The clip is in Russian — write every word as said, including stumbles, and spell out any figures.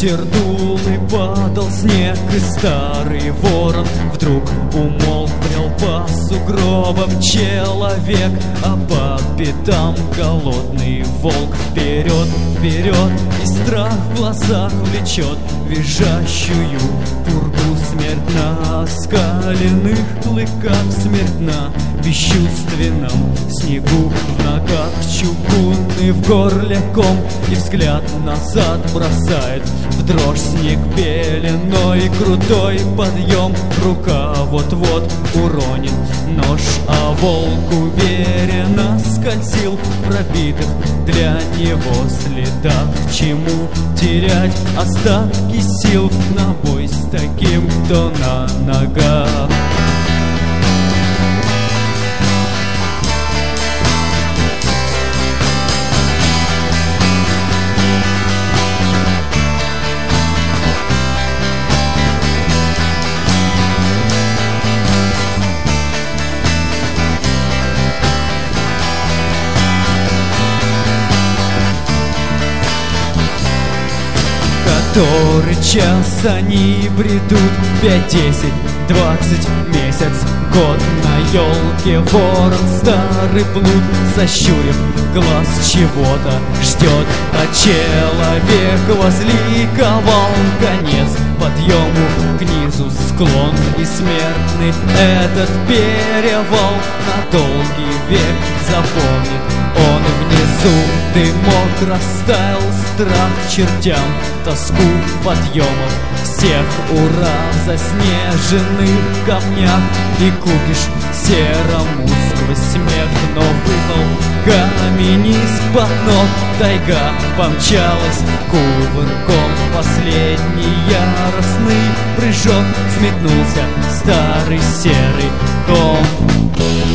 Ветер дул и падал снег, и старый ворон вдруг умолк, брел по сугробам человек, а по пятам голодный волк. Вперед, вперед, и страх в глазах влечет визжащую пургу. Смерть на оскаленных клыках, смерть на бесчувственном снегу. В ногах чугунный, в горле ком, и взгляд назад бросает в дрожь снег пеленой. Крутой подъем, рука вот-вот уронит нож, а волк уверенно скользил в пробитых для него следах. К чему терять остатки сил на бой с таким, кто на ногах? Который час они бредут, пять, десять, двадцать, месяц, год. На елке ворон старый плут, сощурив глаз, чего-то ждет. А человек возликовал, конец подъему к низу склон, и смертный этот перевал на долгий век запомнит он. Внизу дымок растаял, страх чертям, тоску подъемов всех, ура в заснеженных камнях, и купишь серому сквозь смех. Но выпал каменист под ног, тайга помчалась кувырком. Последний яростный прыжок, сметнулся старый серый ком.